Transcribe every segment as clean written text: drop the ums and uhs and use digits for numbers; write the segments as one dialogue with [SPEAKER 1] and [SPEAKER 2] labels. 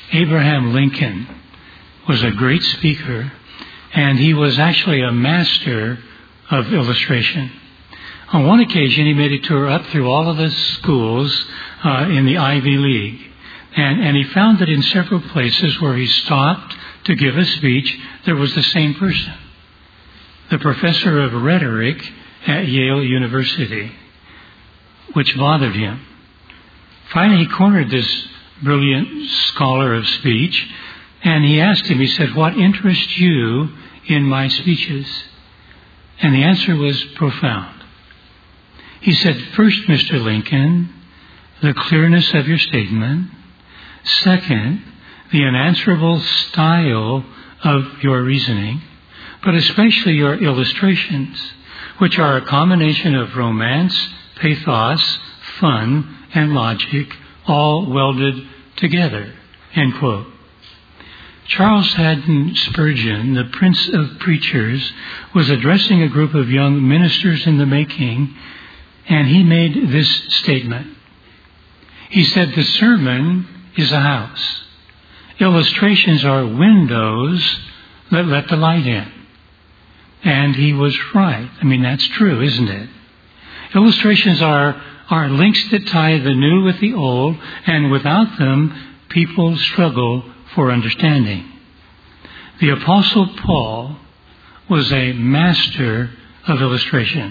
[SPEAKER 1] Abraham Lincoln was a great speaker, and he was actually a master of illustration. On one occasion, he made a tour up through all of the schools in the Ivy League, and he found that in several places where he stopped to give a speech, there was the same person, the professor of rhetoric at Yale University, which bothered him. Finally, he cornered this brilliant scholar of speech, and he asked him, he said, "What interests you in my speeches?" And the answer was profound. He said, "First, Mr. Lincoln, the clearness of your statement. Second, the unanswerable style of your reasoning, but especially your illustrations, which are a combination of romance, pathos, fun, and logic, all welded together." End quote. Charles Haddon Spurgeon, the Prince of Preachers, was addressing a group of young ministers in the making, and he made this statement. He said, "The sermon is a house. Illustrations are windows that let the light in." And he was right. I mean, that's true, isn't it? Illustrations are links that tie the new with the old, and without them, people struggle for understanding. The Apostle Paul was a master of illustration.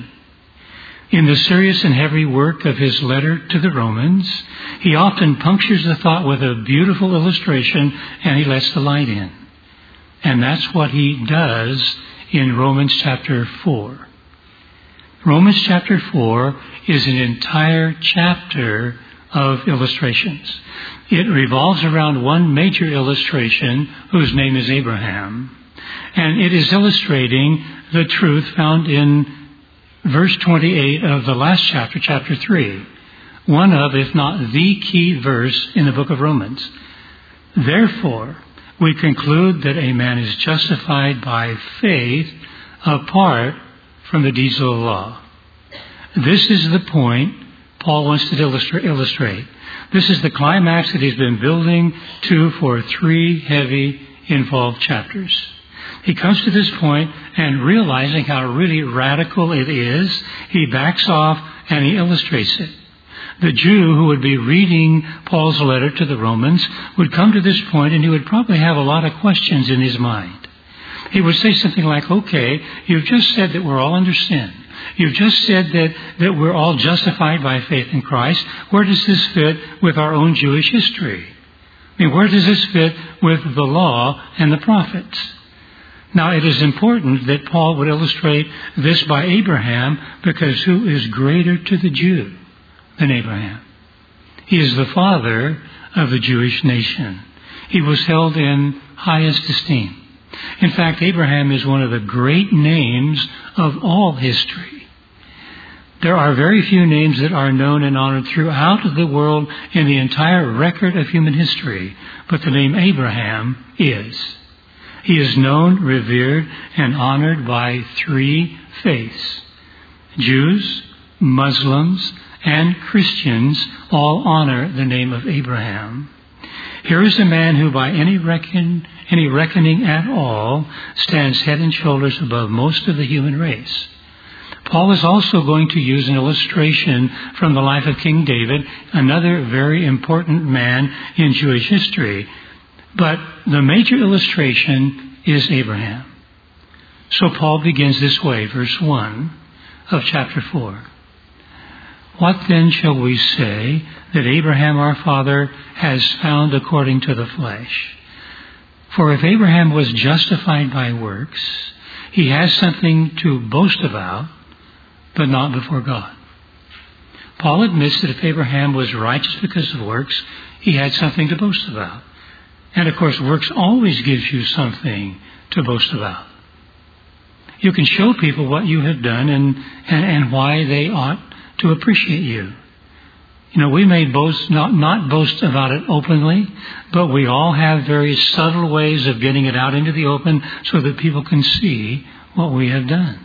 [SPEAKER 1] In the serious and heavy work of his letter to the Romans, he often punctures the thought with a beautiful illustration, and he lets the light in. And that's what he does in Romans chapter 4. Romans chapter 4 is an entire chapter of illustrations. It revolves around one major illustration whose name is Abraham. And it is illustrating the truth found in verse 28 of the last chapter, chapter 3. One of, if not the key verse in the book of Romans. Therefore, we conclude that a man is justified by faith apart from the deeds of the law. This is the point Paul wants to illustrate. This is the climax that he's been building to for 3 heavy, involved chapters. He comes to this point, and realizing how really radical it is, he backs off and he illustrates it. The Jew who would be reading Paul's letter to the Romans would come to this point, and he would probably have a lot of questions in his mind. He would say something like, "Okay, you've just said that we're all under sin. You've just said that we're all justified by faith in Christ. Where does this fit with our own Jewish history? I mean, where does this fit with the law and the prophets?" Now, it is important that Paul would illustrate this by Abraham, because who is greater to the Jew than Abraham? He is the father of the Jewish nation. He was held in highest esteem. In fact, Abraham is one of the great names of all history. There are very few names that are known and honored throughout the world in the entire record of human history, but the name Abraham is. He is known, revered, and honored by 3 faiths. Jews, Muslims, and Christians all honor the name of Abraham. Here is a man who, by any reckoning at all, stands head and shoulders above most of the human race. Paul is also going to use an illustration from the life of King David, another very important man in Jewish history. But the major illustration is Abraham. So Paul begins this way, verse 1 of chapter 4. "What then shall we say that Abraham our father has found according to the flesh? For if Abraham was justified by works, he has something to boast about, but not before God." Paul admits that if Abraham was righteous because of works, he had something to boast about. And of course, works always gives you something to boast about. You can show people what you have done and why they ought to appreciate you. You know, we may boast, not boast about it openly, but we all have very subtle ways of getting it out into the open so that people can see what we have done.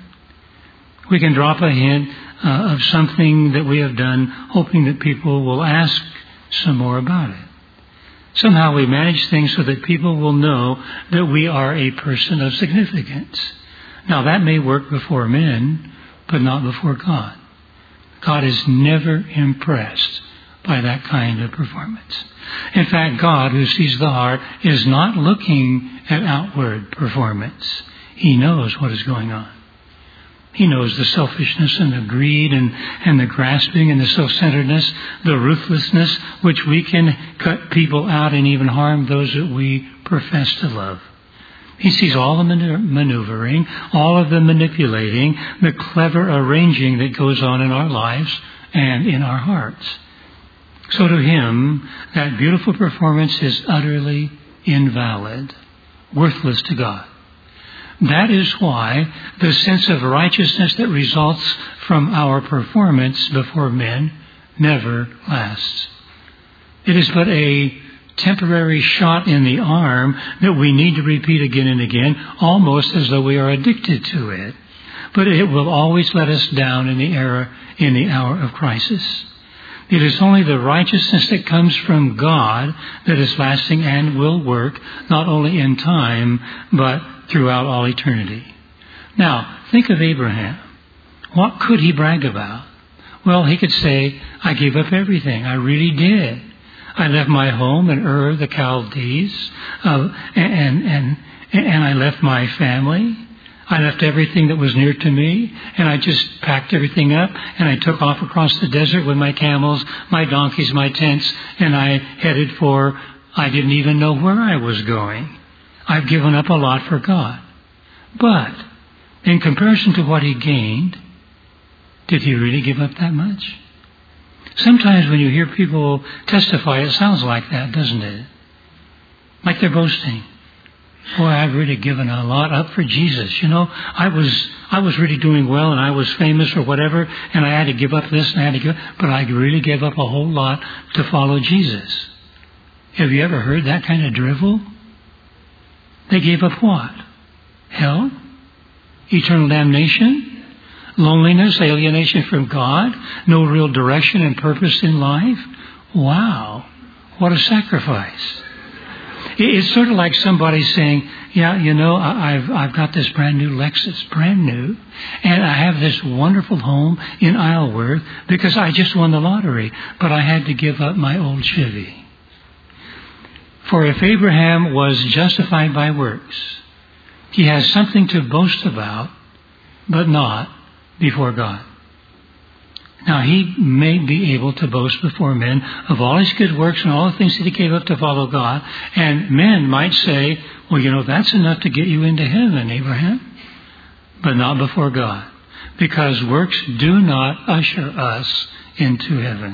[SPEAKER 1] We can drop a hint of something that we have done, hoping that people will ask some more about it. Somehow we manage things so that people will know that we are a person of significance. Now that may work before men, but not before God. God is never impressed by that kind of performance. In fact, God, who sees the heart, is not looking at outward performance. He knows what is going on. He knows the selfishness and the greed and the grasping and the self-centeredness, the ruthlessness, which we can cut people out and even harm those that we profess to love. He sees all the maneuvering, all of the manipulating, the clever arranging that goes on in our lives and in our hearts. So to him, that beautiful performance is utterly invalid, worthless to God. That is why the sense of righteousness that results from our performance before men never lasts. It is but a temporary shot in the arm that we need to repeat again and again, almost as though we are addicted to it. But it will always let us down in the hour of crisis. It is only the righteousness that comes from God that is lasting and will work, not only in time, but throughout all eternity. Now, think of Abraham. What could he brag about? Well, he could say, I gave up everything. I really did. I left my home in Ur the Chaldees, and I left my family. I left everything that was near to me, and I just packed everything up, and I took off across the desert with my camels, my donkeys, my tents, and I headed for, I didn't even know where I was going. I've given up a lot for God. But, in comparison to what he gained, did he really give up that much? Sometimes when you hear people testify, it sounds like that, doesn't it? Like they're boasting. Boy, I've really given a lot up for Jesus. You know, I was really doing well and I was famous or whatever, and I had to give up this and I had to give up, but I really gave up a whole lot to follow Jesus. Have you ever heard that kind of drivel? They gave up what? Hell? Eternal damnation? Loneliness, alienation from God, no real direction and purpose in life. Wow, what a sacrifice. It's sort of like somebody saying, yeah, you know, I've got this brand new Lexus, brand new, and I have this wonderful home in Isleworth because I just won the lottery, but I had to give up my old Chevy. For if Abraham was justified by works, he has something to boast about, but not before God. Now, he may be able to boast before men of all his good works and all the things that he gave up to follow God, and men might say, well, you know, that's enough to get you into heaven, Abraham, but not before God, because works do not usher us into heaven.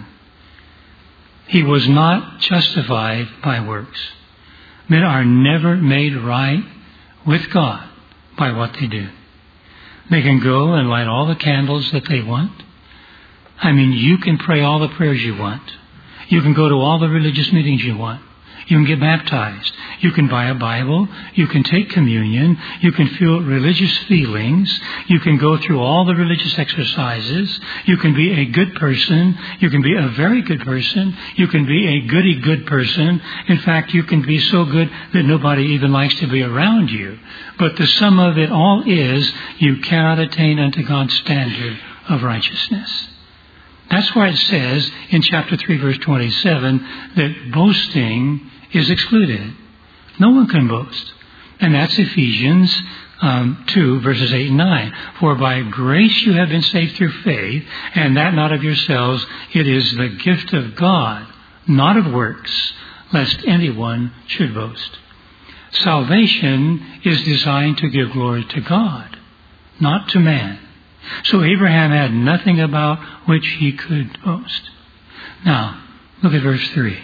[SPEAKER 1] He was not justified by works. Men are never made right with God by what they do. They can go and light all the candles that they want. I mean, you can pray all the prayers you want. You can go to all the religious meetings you want. You can get baptized. You can buy a Bible. You can take communion. You can feel religious feelings. You can go through all the religious exercises. You can be a good person. You can be a very good person. You can be a goody good person. In fact, you can be so good that nobody even likes to be around you. But the sum of it all is you cannot attain unto God's standard of righteousness. That's why it says in chapter 3, verse 27, that boasting is excluded. No one can boast. And that's Ephesians 2, verses 8 and 9. For by grace you have been saved through faith, and that not of yourselves. It is the gift of God, not of works, lest anyone should boast. Salvation is designed to give glory to God, not to man. So Abraham had nothing about which he could boast. Now, look at verse 3.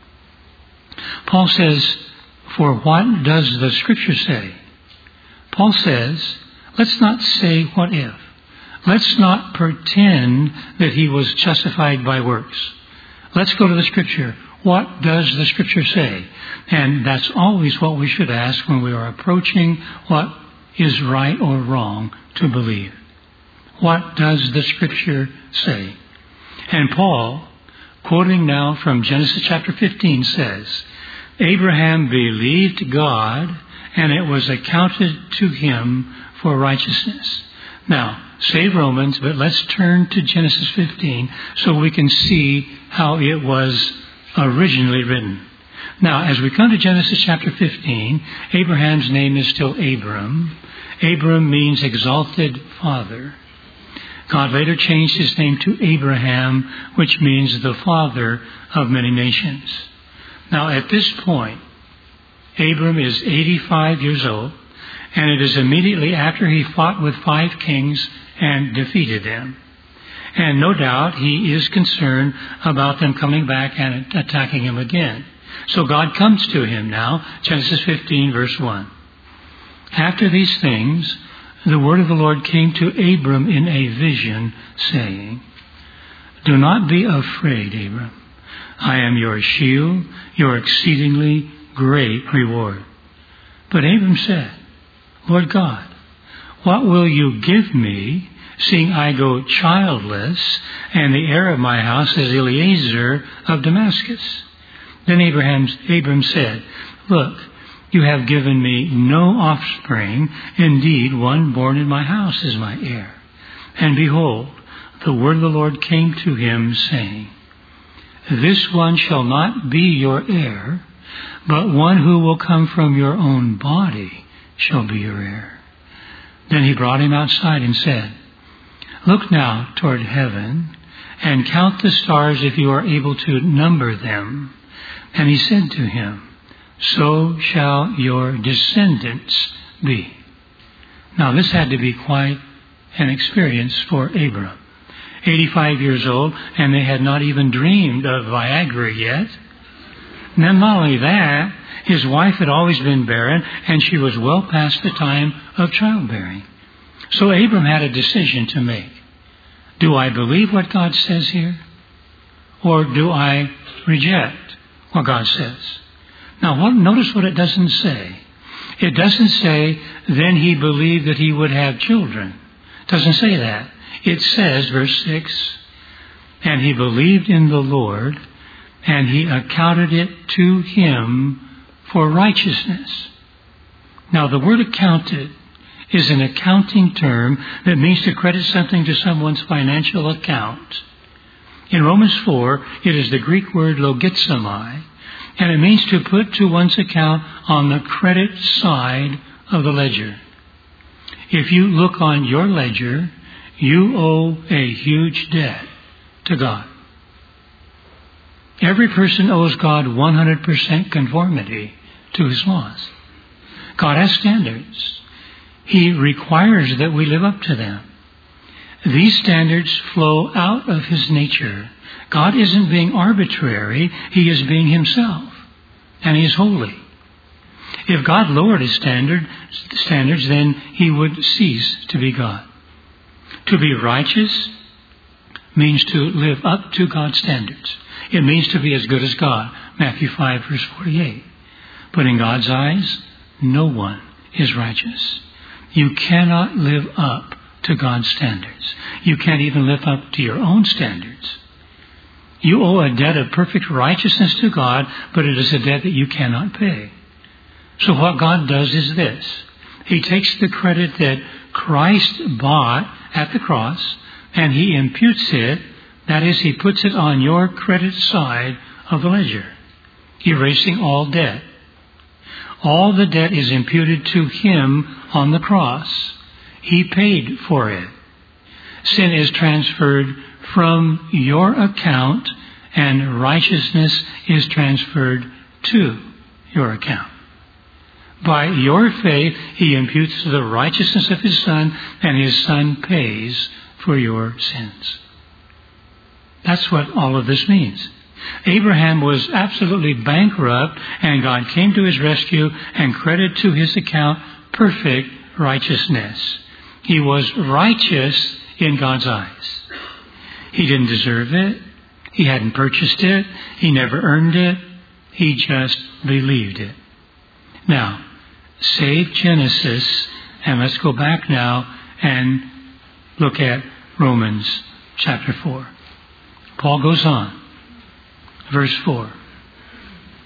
[SPEAKER 1] Paul says, for what does the Scripture say? Paul says, let's not say what if. Let's not pretend that he was justified by works. Let's go to the Scripture. What does the Scripture say? And that's always what we should ask when we are approaching what is right or wrong to believe. What does the Scripture say? And Paul, quoting now from Genesis chapter 15, says, Abraham believed God, and it was accounted to him for righteousness. Now, save Romans, but let's turn to Genesis 15 so we can see how it was originally written. Now, as we come to Genesis chapter 15, Abraham's name is still Abram. Abram means exalted father. God later changed his name to Abraham, which means the father of many nations. Now, at this point, Abram is 85 years old, and it is immediately after he fought with 5 kings and defeated them. And no doubt he is concerned about them coming back and attacking him again. So God comes to him now, Genesis 15, verse 1. After these things, the word of the Lord came to Abram in a vision, saying, "Do not be afraid, Abram. I am your shield, your exceedingly great reward." But Abram said, "Lord God, what will you give me, seeing I go childless, and the heir of my house is Eliezer of Damascus?" Then Abram said, "Look, you have given me no offspring. Indeed, one born in my house is my heir." And behold, the word of the Lord came to him, saying, "This one shall not be your heir, but one who will come from your own body shall be your heir." Then he brought him outside and said, "Look now toward heaven and count the stars if you are able to number them." And he said to him, "So shall your descendants be." Now this had to be quite an experience for Abram. 85 years old, and they had not even dreamed of Viagra yet. And then not only that, his wife had always been barren, and she was well past the time of childbearing. So Abram had a decision to make. Do I believe what God says here? Or do I reject what God says? Now, notice what it doesn't say. It doesn't say, then he believed that he would have children. It doesn't say that. It says, verse 6, and he believed in the Lord, and he accounted it to him for righteousness. Now, the word accounted is an accounting term that means to credit something to someone's financial account. In Romans 4, it is the Greek word logizomai, and it means to put to one's account on the credit side of the ledger. If you look on your ledger, you owe a huge debt to God. Every person owes God 100% conformity to his laws. God has standards. He requires that we live up to them. These standards flow out of his nature. God isn't being arbitrary. He is being himself. And he is holy. If God lowered his standards, then he would cease to be God. To be righteous means to live up to God's standards. It means to be as good as God. Matthew 5, verse 48. But in God's eyes, no one is righteous. You cannot live up to God's standards. You can't even live up to your own standards. You owe a debt of perfect righteousness to God, but it is a debt that you cannot pay. So what God does is this. He takes the credit that Christ bought at the cross, and he imputes it, that is, he puts it on your credit side of the ledger, erasing all debt. All the debt is imputed to him on the cross. He paid for it. Sin is transferred from your account, and righteousness is transferred to your account. By your faith, he imputes the righteousness of his Son, and his Son pays for your sins. That's what all of this means. Abraham was absolutely bankrupt, and God came to his rescue and credited to his account perfect righteousness. He was righteous in God's eyes. He didn't deserve it. He hadn't purchased it. He never earned it. He just believed it. Now, save Genesis, and let's go back now and look at Romans chapter 4. Paul goes on. Verse 4.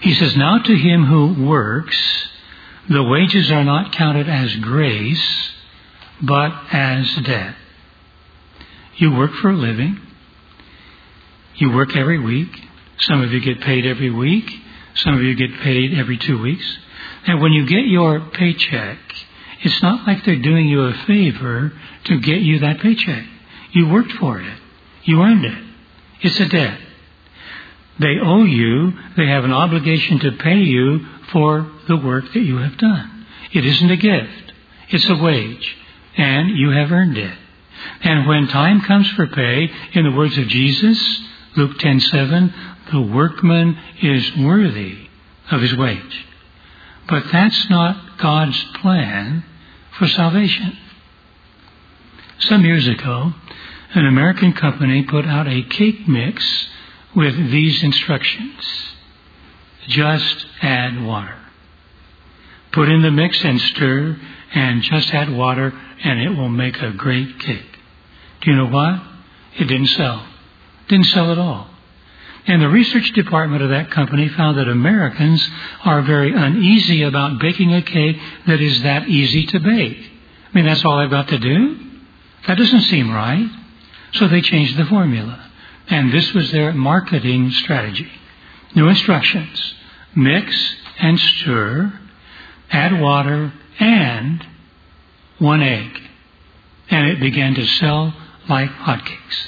[SPEAKER 1] He says, now to him who works, the wages are not counted as grace, but as debt. You work for a living. You work every week. Some of you get paid every week. Some of you get paid every 2 weeks. And when you get your paycheck, it's not like they're doing you a favor to get you that paycheck. You worked for it. You earned it. It's a debt. They owe you. They have an obligation to pay you for the work that you have done. It isn't a gift. It's a wage. And you have earned it. And when time comes for pay, in the words of Jesus, Luke 10:7, the workman is worthy of his wage. But that's not God's plan for salvation. Some years ago, an American company put out a cake mix with these instructions. Just add water. Put in the mix and stir, and just add water, and it will make a great cake. Do you know what? It didn't sell. Didn't sell at all. And the research department of that company found that Americans are very uneasy about baking a cake that is that easy to bake. I mean, that's all I've got to do? That doesn't seem right. So they changed the formula. And this was their marketing strategy. New instructions. Mix and stir, add water, and 1 egg. And it began to sell like hotcakes.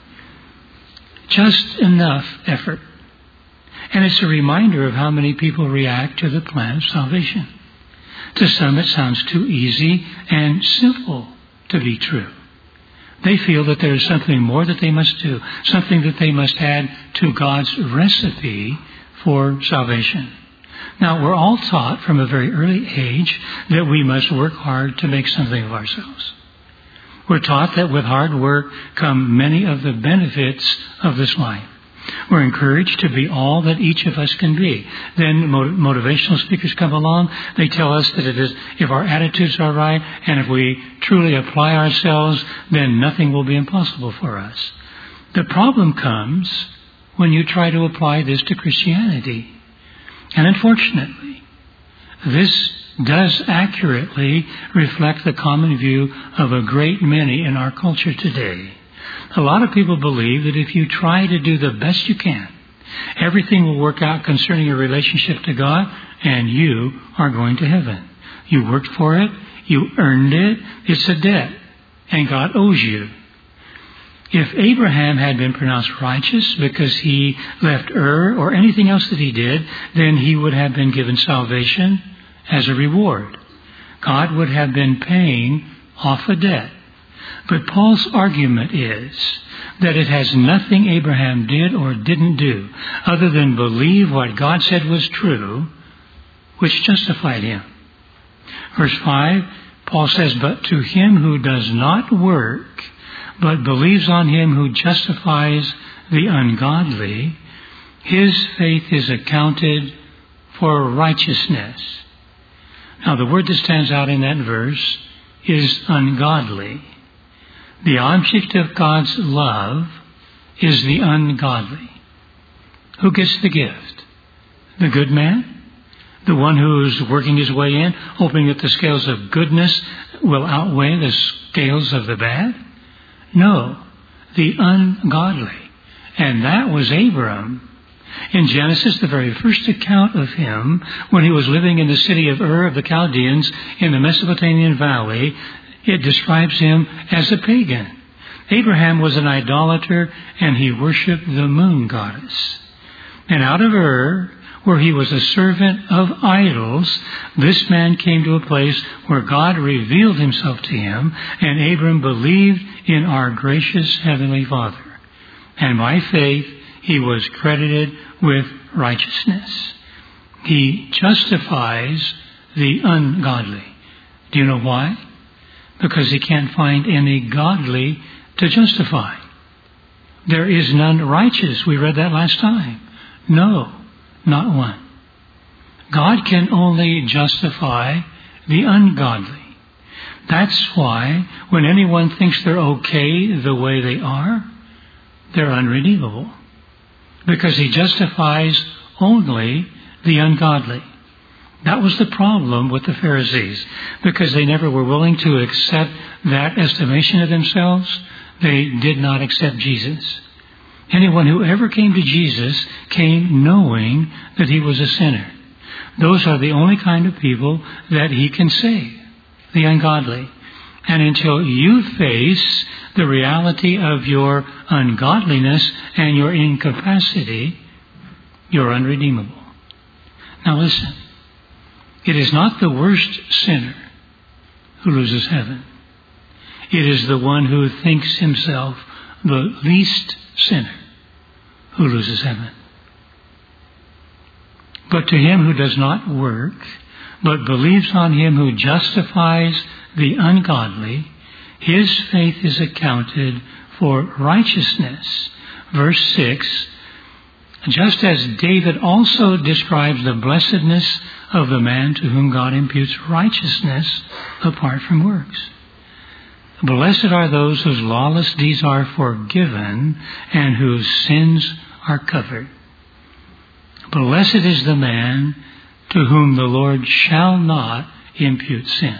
[SPEAKER 1] Just enough effort. And it's a reminder of how many people react to the plan of salvation. To some it sounds too easy and simple to be true. They feel that there is something more that they must do, something that they must add to God's recipe for salvation. Now, we're all taught from a very early age that we must work hard to make something of ourselves. We're taught that with hard work come many of the benefits of this life. We're encouraged to be all that each of us can be. Then motivational speakers come along. They tell us that it is, if our attitudes are right and if we truly apply ourselves, then nothing will be impossible for us. The problem comes when you try to apply this to Christianity. And unfortunately, this does accurately reflect the common view of a great many in our culture today. A lot of people believe that if you try to do the best you can, everything will work out concerning your relationship to God, and you are going to heaven. You worked for it. You earned it. It's a debt, and God owes you. If Abraham had been pronounced righteous because he left Ur or anything else that he did, then he would have been given salvation as a reward. God would have been paying off a debt. But Paul's argument is that it has nothing Abraham did or didn't do other than believe what God said was true, which justified him. Verse 5, Paul says, but to him who does not work, but believes on him who justifies the ungodly, his faith is accounted for righteousness. Now, the word that stands out in that verse is ungodly. The object of God's love is the ungodly. Who gets the gift? The good man? The one who's working his way in, hoping that the scales of goodness will outweigh the scales of the bad? No, the ungodly. And that was Abram. In Genesis, the very first account of him, when he was living in the city of Ur of the Chaldeans in the Mesopotamian valley, it describes him as a pagan. Abraham was an idolater, and he worshipped the moon goddess. And out of Ur, where he was a servant of idols, this man came to a place where God revealed himself to him, and Abram believed in our gracious Heavenly Father. And by faith, he was credited with righteousness. He justifies the ungodly. Do you know why? Because he can't find any godly to justify. There is none righteous. We read that last time. No, not one. God can only justify the ungodly. That's why when anyone thinks they're okay the way they are, they're unredeemable. Because he justifies only the ungodly. That was the problem with the Pharisees, because they never were willing to accept that estimation of themselves. They did not accept Jesus. Anyone who ever came to Jesus came knowing that he was a sinner. Those are the only kind of people that he can save, the ungodly. And until you face the reality of your ungodliness and your incapacity, you're unredeemable. Now listen, it is not the worst sinner who loses heaven. It is the one who thinks himself the least sinner who loses heaven. But to him who does not work, but believes on him who justifies the ungodly, his faith is accounted for righteousness. Verse 6, just as David also describes the blessedness of the man to whom God imputes righteousness apart from works. Blessed are those whose lawless deeds are forgiven and whose sins are covered. Blessed is the man to whom the Lord shall not impute sin.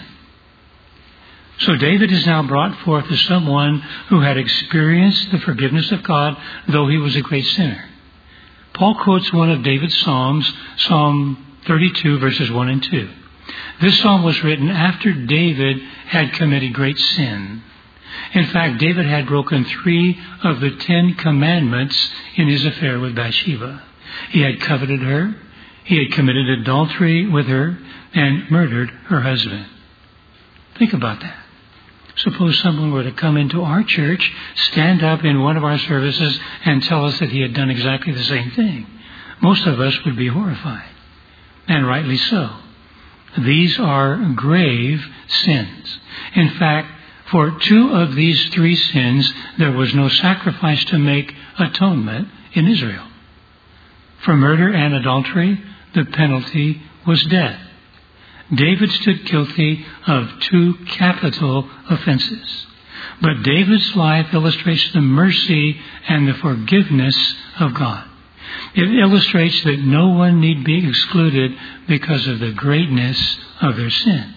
[SPEAKER 1] So David is now brought forth as someone who had experienced the forgiveness of God, though he was a great sinner. Paul quotes one of David's psalms, Psalm 32, verses 1 and 2. This psalm was written after David had committed great sin. In fact, David had broken 3 of the 10 commandments in his affair with Bathsheba. He had coveted her, he had committed adultery with her, and murdered her husband. Think about that. Suppose someone were to come into our church, stand up in one of our services, and tell us that he had done exactly the same thing. Most of us would be horrified, and rightly so. These are grave sins. In fact, for 2 of these 3 sins, there was no sacrifice to make atonement in Israel. For murder and adultery, the penalty was death. David stood guilty of 2 capital offenses. But David's life illustrates the mercy and the forgiveness of God. It illustrates that no one need be excluded because of the greatness of their sin.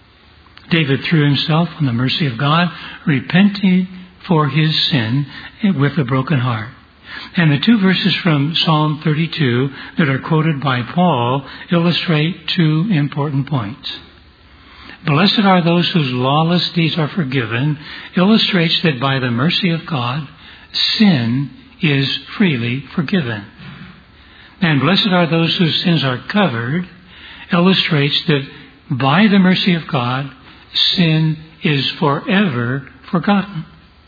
[SPEAKER 1] David threw himself on the mercy of God, repenting for his sin with a broken heart. And the 2 verses from Psalm 32 that are quoted by Paul illustrate 2 important points. Blessed are those whose lawless deeds are forgiven illustrates that by the mercy of God, sin is freely forgiven. And blessed are those whose sins are covered illustrates that by the mercy of God, sin is forever forgotten.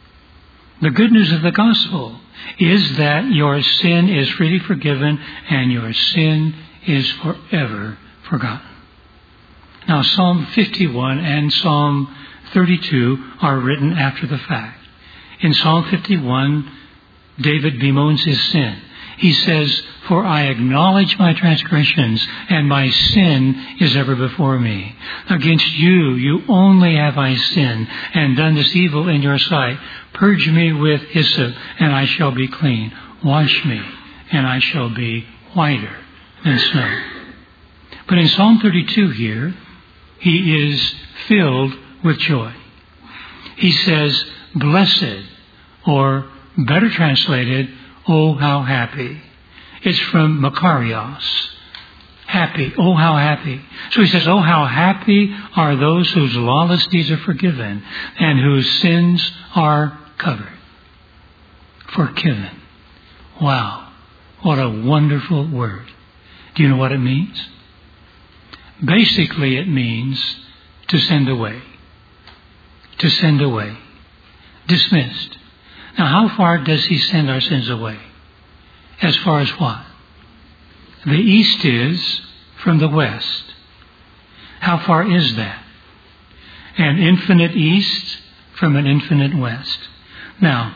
[SPEAKER 1] The good news of the gospel is that your sin is freely forgiven and your sin is forever forgotten. Now, Psalm 51 and Psalm 32 are written after the fact. In Psalm 51, David bemoans his sin. He says, "For I acknowledge my transgressions, and my sin is ever before me. Against you, you only have I sinned, and done this evil in your sight. Purge me with hyssop, and I shall be clean. Wash me, and I shall be whiter than snow." But in Psalm 32 here, he is filled with joy. He says, "Blessed," or better translated, "Oh, how happy." It's from Makarios. Happy. Oh, how happy. So he says, oh, how happy are those whose lawless deeds are forgiven and whose sins are covered. Forgiven. Wow. What a wonderful word. Do you know what it means? Basically, it means to send away. To send away. Dismissed. Now, how far does he send our sins away? As far as what? The east is from the west. How far is that? An infinite east from an infinite west. Now,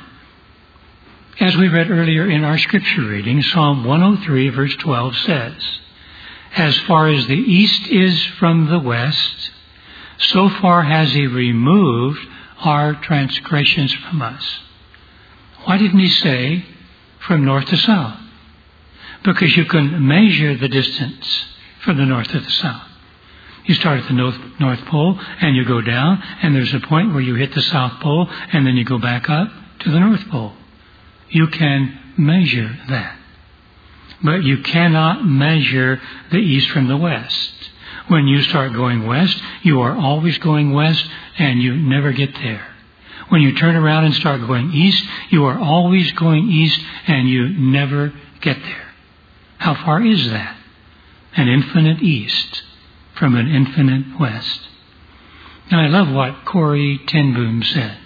[SPEAKER 1] as we read earlier in our scripture reading, Psalm 103 verse 12 says, "As far as the east is from the west, so far has he removed our transgressions from us." Why didn't he say from north to south? because you can measure the distance from the north to the south. You start at the North Pole and you go down, and there's a point where you hit the South Pole, and then you go back up to the North Pole. You can measure that. But you cannot measure the east from the west. When you start going west, you are always going west, and you never get there. When you turn around and start going east, you are always going east, and you never get there. How far is that? An infinite east from an infinite west. And I love what Corrie ten Boom said.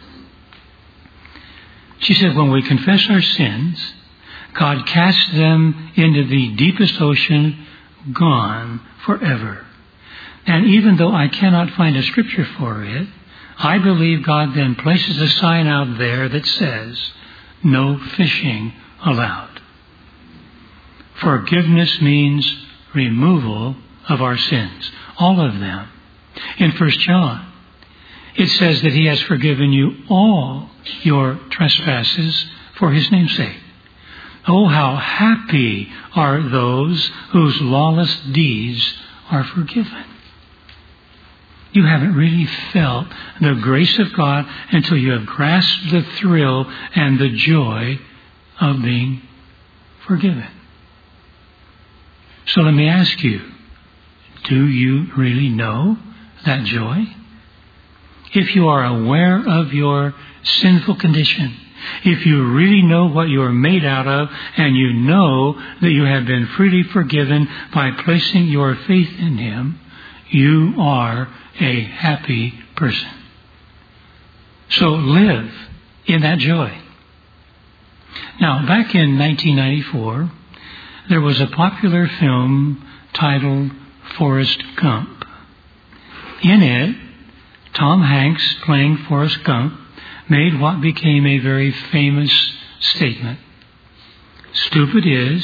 [SPEAKER 1] She said, when we confess our sins, God casts them into the deepest ocean, gone forever. And even though I cannot find a scripture for it, I believe God then places a sign out there that says, no fishing allowed. Forgiveness means removal of our sins, all of them. In 1 John, it says that He has forgiven you all your trespasses for His name's sake. Oh, how happy are those whose lawless deeds are forgiven. You haven't really felt the grace of God until you have grasped the thrill and the joy of being forgiven. So let me ask you, do you really know that joy? If you are aware of your sinful condition, if you really know what you are made out of, and you know that you have been freely forgiven by placing your faith in Him, you are a happy person. So live in that joy. Now, back in 1994, there was a popular film titled Forrest Gump. In it, Tom Hanks, playing Forrest Gump, made what became a very famous statement. Stupid is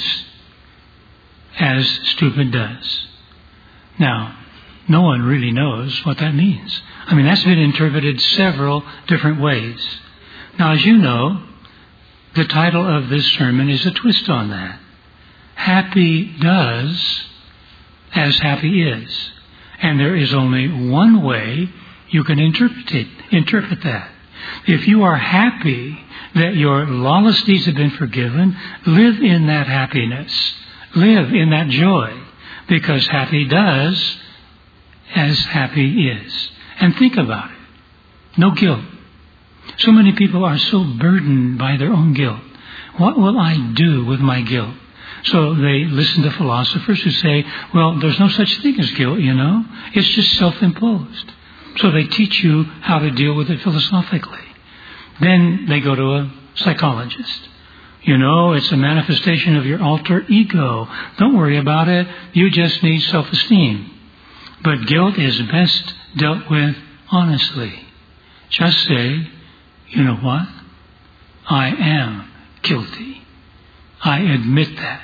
[SPEAKER 1] as stupid does. Now, no one really knows what that means. I mean, that's been interpreted several different ways. Now, as you know, the title of this sermon is a twist on that. Happy does as happy is. And there is only one way you can interpret that. If you are happy that your lawless deeds have been forgiven, live in that happiness. Live in that joy. Because happy does as happy is. And think about it. No guilt. So many people are so burdened by their own guilt. What will I do with my guilt? So they listen to philosophers who say, well, there's no such thing as guilt, you know. It's just self-imposed. So they teach you how to deal with it philosophically. Then they go to a psychologist. You know, it's a manifestation of your alter ego. Don't worry about it. You just need self-esteem. But guilt is best dealt with honestly. Just say, you know what? I am guilty. I admit that.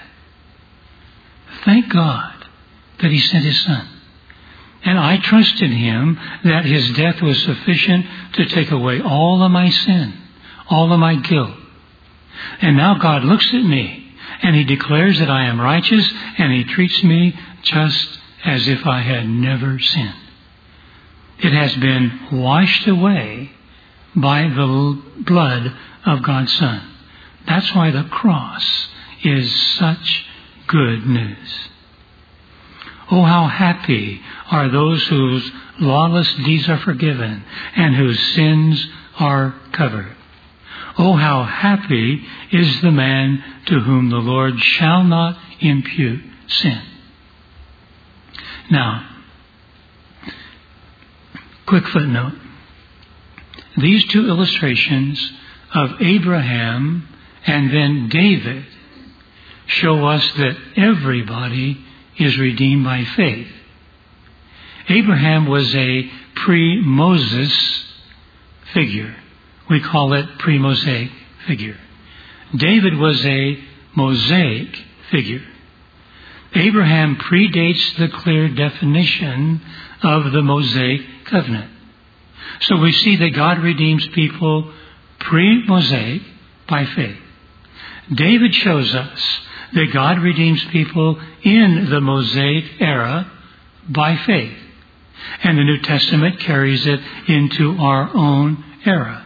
[SPEAKER 1] Thank God that He sent His Son. And I trust in Him that His death was sufficient to take away all of my sin, all of my guilt. And now God looks at me and He declares that I am righteous, and He treats me just as if I had never sinned. It has been washed away by the blood of God's Son. That's why the cross is such good news. Oh, how happy are those whose lawless deeds are forgiven and whose sins are covered. Oh, how happy is the man to whom the Lord shall not impute sin. Now, quick footnote. These two illustrations of Abraham and then David show us that everybody is redeemed by faith. Abraham was a pre-Moses figure. We call it pre-Mosaic figure. David was a Mosaic figure. Abraham predates the clear definition of the Mosaic covenant. So we see that God redeems people pre-Mosaic by faith. David shows us that God redeems people in the Mosaic era by faith. And the New Testament carries it into our own era.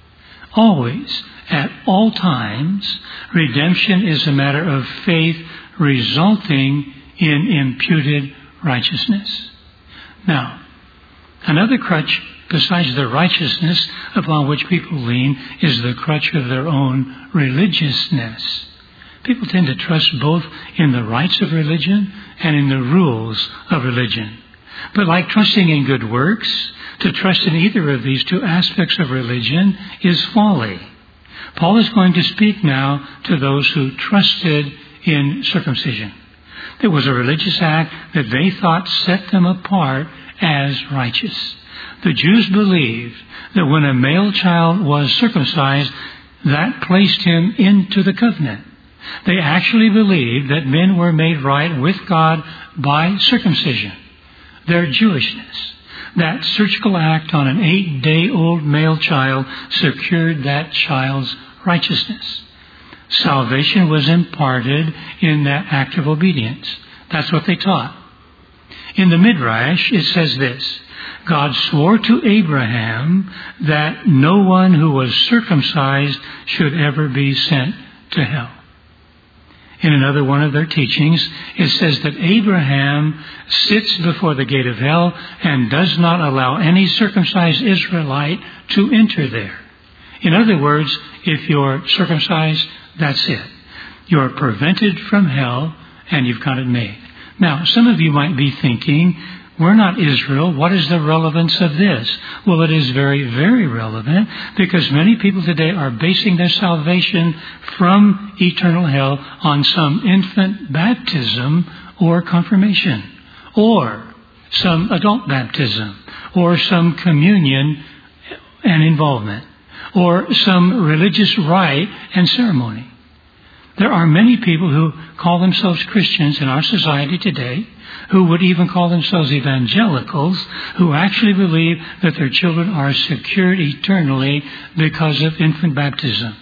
[SPEAKER 1] Always, at all times, redemption is a matter of faith resulting in imputed righteousness. Now, another crutch besides the righteousness upon which people lean is the crutch of their own religiousness. People tend to trust both in the rites of religion and in the rules of religion. But like trusting in good works, to trust in either of these two aspects of religion is folly. Paul is going to speak now to those who trusted in circumcision. It was a religious act that they thought set them apart as righteous. The Jews believed that when a male child was circumcised, that placed him into the covenant. They actually believed that men were made right with God by circumcision. Their Jewishness, that surgical act on an 8-day-old male child, secured that child's righteousness. Salvation was imparted in that act of obedience. That's what they taught. In the Midrash, it says this: God swore to Abraham that no one who was circumcised should ever be sent to hell. In another one of their teachings, it says that Abraham sits before the gate of hell and does not allow any circumcised Israelite to enter there. In other words, if you're circumcised, that's it. You're prevented from hell and you've got it made. Now, some of you might be thinking, we're not Israel. What is the relevance of this? Well, it is very, very relevant because many people today are basing their salvation from eternal hell on some infant baptism or confirmation, or some adult baptism, or some communion and involvement, or some religious rite and ceremony. There are many people who call themselves Christians in our society today, who would even call themselves evangelicals, who actually believe that their children are secured eternally because of infant baptism.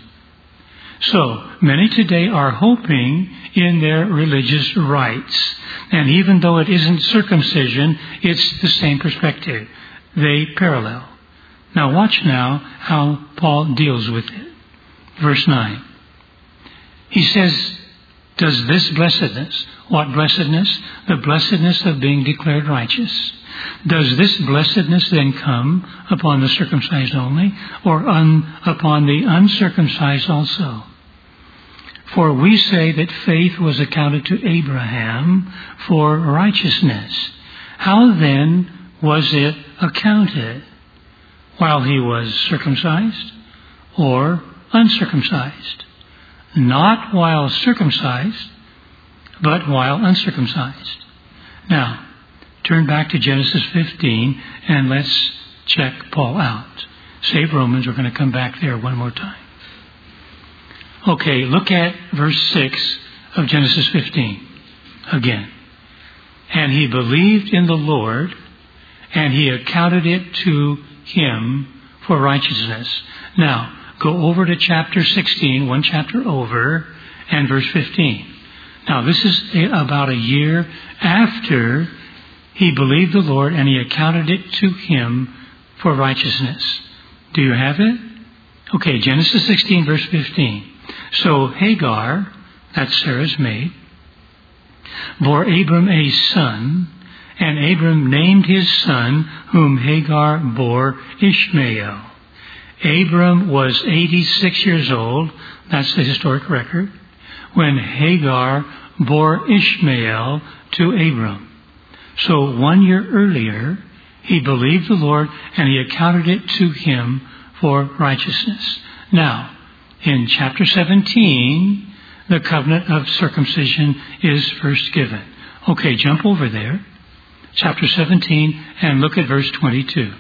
[SPEAKER 1] So, many today are hoping in their religious rites. And even though it isn't circumcision, it's the same perspective. They parallel. Now watch now how Paul deals with it. Verse 9. He says, does this blessedness, what blessedness? The blessedness of being declared righteous. Does this blessedness then come upon the circumcised only, or upon the uncircumcised also? For we say that faith was accounted to Abraham for righteousness. How then was it accounted? While he was circumcised or uncircumcised? Not while circumcised, but while uncircumcised. Now, turn back to Genesis 15 and let's check Paul out. Save Romans, we're going to come back there one more time. Okay, look at verse 6 of Genesis 15 again. And he believed in the Lord, and he accounted it to him for righteousness. Now, go over to chapter 16, one chapter over, and verse 15. Now, this is about a year after he believed the Lord and he accounted it to him for righteousness. Do you have it? Okay, Genesis 16, verse 15. So Hagar, that's Sarah's maid, bore Abram a son, and Abram named his son, whom Hagar bore, Ishmael. Abram was 86 years old, that's the historic record, when Hagar bore Ishmael to Abram. So 1 year earlier, he believed the Lord and he accounted it to him for righteousness. Now, in chapter 17, the covenant of circumcision is first given. Okay, jump over there. Chapter 17, and look at verse 22.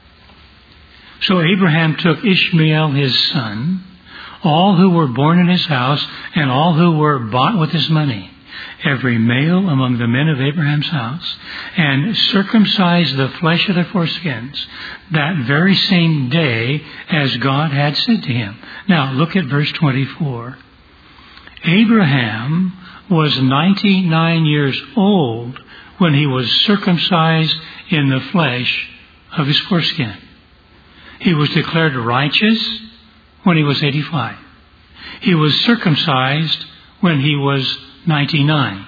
[SPEAKER 1] So Abraham took Ishmael his son, all who were born in his house, and all who were bought with his money, every male among the men of Abraham's house, and circumcised the flesh of their foreskins, that very same day as God had said to him. Now, look at verse 24. Abraham was 99 years old when he was circumcised in the flesh of his foreskin. He was declared righteous when he was 85. He was circumcised when he was 99,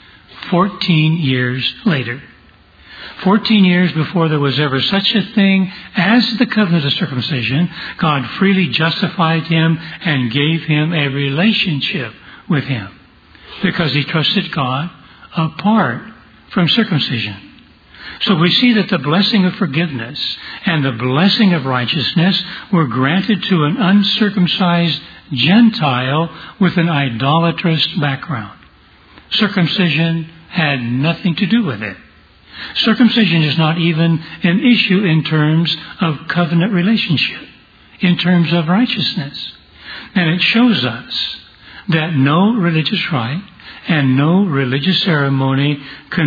[SPEAKER 1] 14 years later. 14 years before there was ever such a thing as the covenant of circumcision, God freely justified him and gave him a relationship with him because he trusted God apart from circumcision. So we see that the blessing of forgiveness and the blessing of righteousness were granted to an uncircumcised Gentile with an idolatrous background. Circumcision had nothing to do with it. Circumcision is not even an issue in terms of covenant relationship, in terms of righteousness. And it shows us that no religious rite and no religious ceremony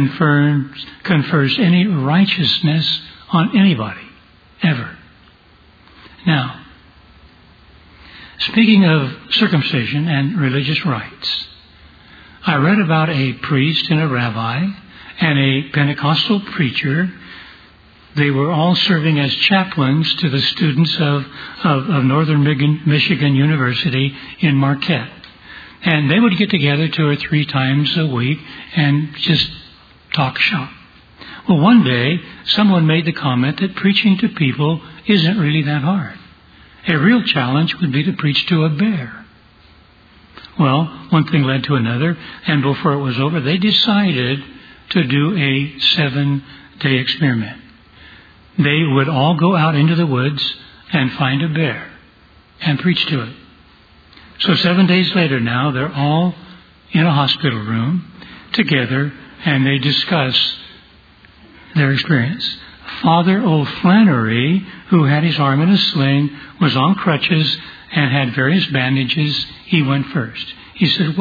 [SPEAKER 1] confers any righteousness on anybody, ever. Now, speaking of circumcision and religious rites, I read about a priest and a rabbi and a Pentecostal preacher. They were all serving as chaplains to the students of Northern Michigan University in Marquette. And they would get together 2 or 3 times a week and just talk shop. Well, one day, someone made the comment that preaching to people isn't really that hard. A real challenge would be to preach to a bear. Well, one thing led to another, and before it was over, they decided to do a 7-day experiment. They would all go out into the woods and find a bear and preach to it. So 7 days later now, they're all in a hospital room together, and they discuss their experience. Father O'Flannery, who had his arm in a sling, was on crutches and had various bandages. He went first. He said,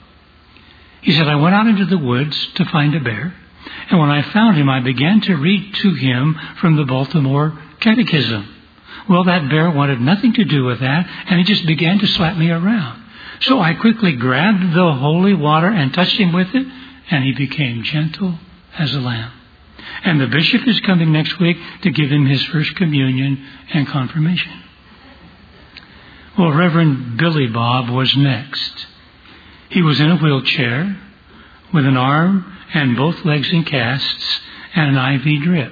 [SPEAKER 1] I went out into the woods to find a bear, and when I found him, I began to read to him from the Baltimore Catechism. Well, that bear wanted nothing to do with that, and he just began to slap me around. So I quickly grabbed the holy water and touched him with it, and he became gentle as a lamb. And the bishop is coming next week to give him his first communion and confirmation. Well, Reverend Billy Bob was next. He was in a wheelchair with an arm and both legs in casts and an IV drip.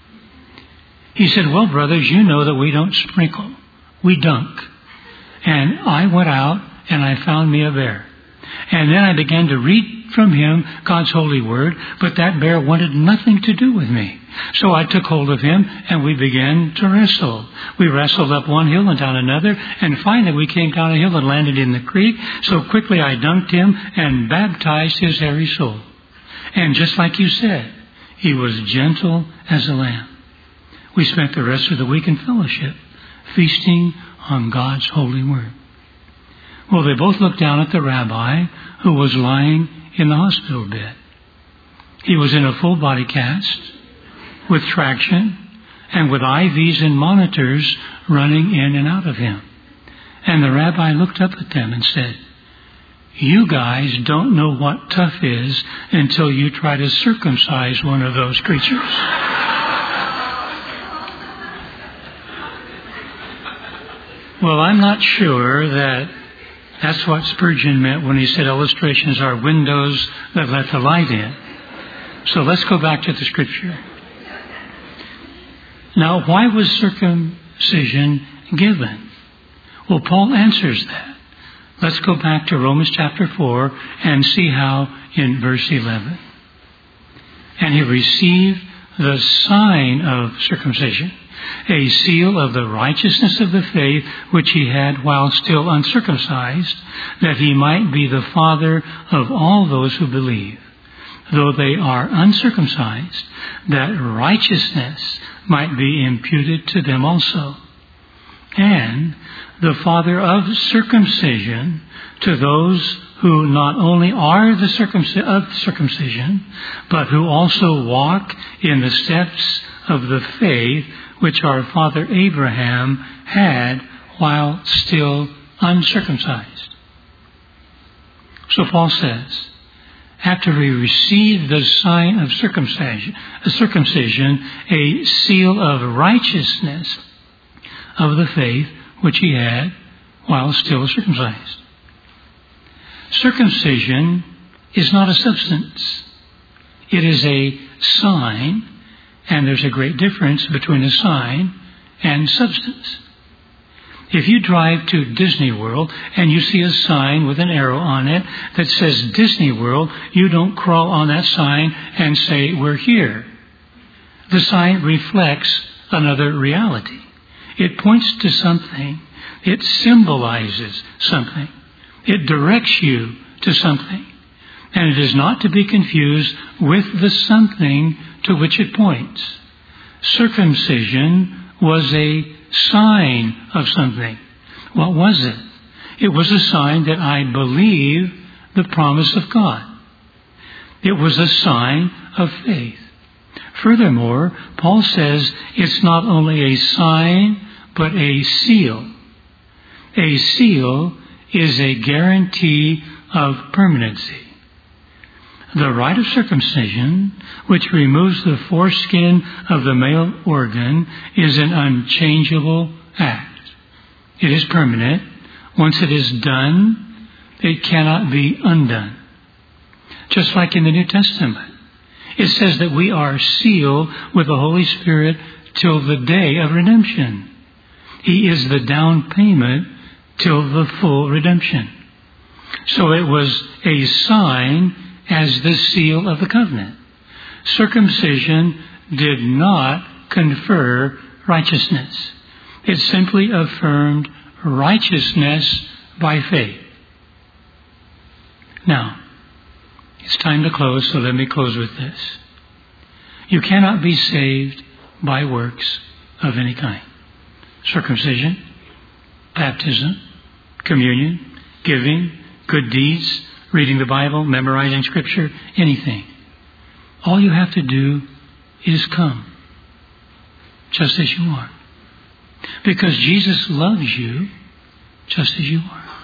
[SPEAKER 1] He said, well, brothers, you know that we don't sprinkle. We dunk. And I went out and I found me a bear. And then I began to read from him God's holy word, but that bear wanted nothing to do with me. So I took hold of him and we began to wrestle. We wrestled up one hill and down another, and finally we came down a hill and landed in the creek. So quickly I dunked him and baptized his hairy soul. And just like you said, he was gentle as a lamb. We spent the rest of the week in fellowship, feasting on God's holy word. Well, they both looked down at the rabbi who was lying in the hospital bed. He was in a full body cast with traction and with IVs and monitors running in and out of him. And the rabbi looked up at them and said, you guys don't know what tough is until you try to circumcise one of those creatures. Well, I'm not sure that's what Spurgeon meant when he said illustrations are windows that let the light in. So let's go back to the scripture. Now, why was circumcision given? Well, Paul answers that. Let's go back to Romans chapter 4 and see how in verse 11. And he received the sign of circumcision, a seal of the righteousness of the faith which he had while still uncircumcised, that he might be the father of all those who believe, though they are uncircumcised, that righteousness might be imputed to them also. And the father of circumcision to those who not only are the circumcision, but who also walk in the steps of the faith which our father Abraham had while still uncircumcised. So Paul says, after we receive the sign of circumcision, a seal of righteousness of the faith which he had while still circumcised. Circumcision is not a substance. It is a sign, and there's a great difference between a sign and substance. If you drive to Disney World and you see a sign with an arrow on it that says Disney World, you don't crawl on that sign and say, we're here. The sign reflects another reality. It points to something. It symbolizes something. It directs you to something. And it is not to be confused with the something to which it points. Circumcision was a sign of something. What was it? It was a sign that I believe the promise of God. It was a sign of faith. Furthermore, Paul says it's not only a sign, but a seal. A seal is a guarantee of permanency. The rite of circumcision, which removes the foreskin of the male organ, is an unchangeable act. It is permanent. Once it is done, it cannot be undone. Just like in the New Testament, it says that we are sealed with the Holy Spirit till the day of redemption. He is the down payment till the full redemption. So it was a sign as the seal of the covenant. Circumcision did not confer righteousness. It simply affirmed righteousness by faith. Now, it's time to close, so let me close with this. You cannot be saved by works of any kind. Circumcision, baptism, communion, giving, good deeds, reading the Bible, memorizing Scripture, anything. All you have to do is come, just as you are. Because Jesus loves you just as you are.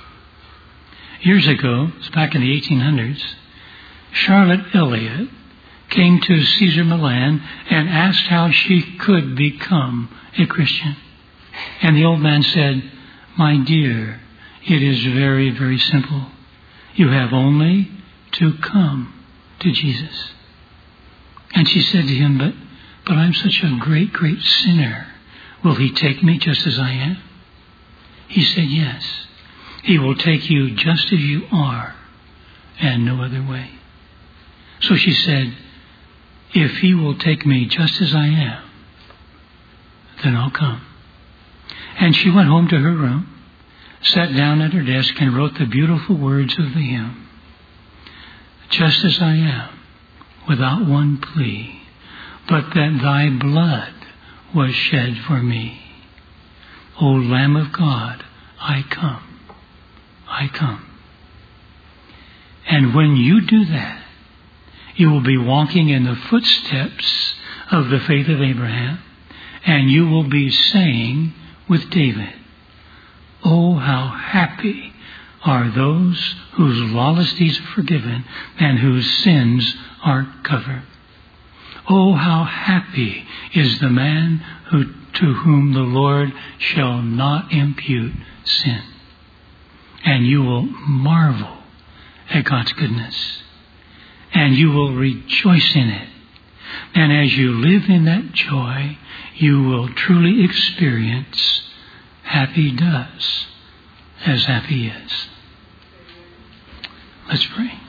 [SPEAKER 1] Years ago, it was back in the 1800s, Charlotte Elliott came to Caesar Milan and asked how she could become a Christian. And the old man said, "My dear, it is very, very simple. You have only to come to Jesus." And she said to him, but I'm such a great, great sinner. Will he take me just as I am? He said, yes. He will take you just as you are and no other way. So she said, if he will take me just as I am, then I'll come. And she went home to her room, sat down at her desk, and wrote the beautiful words of the hymn. Just as I am, without one plea, but that thy blood was shed for me. O Lamb of God, I come, I come. And when you do that, you will be walking in the footsteps of the faith of Abraham, and you will be saying with David, oh, how happy are those whose lawless deeds are forgiven and whose sins are covered. Oh, how happy is the man to whom the Lord shall not impute sin. And you will marvel at God's goodness. And you will rejoice in it. And as you live in that joy, you will truly experience happy does as happy is. Let's pray.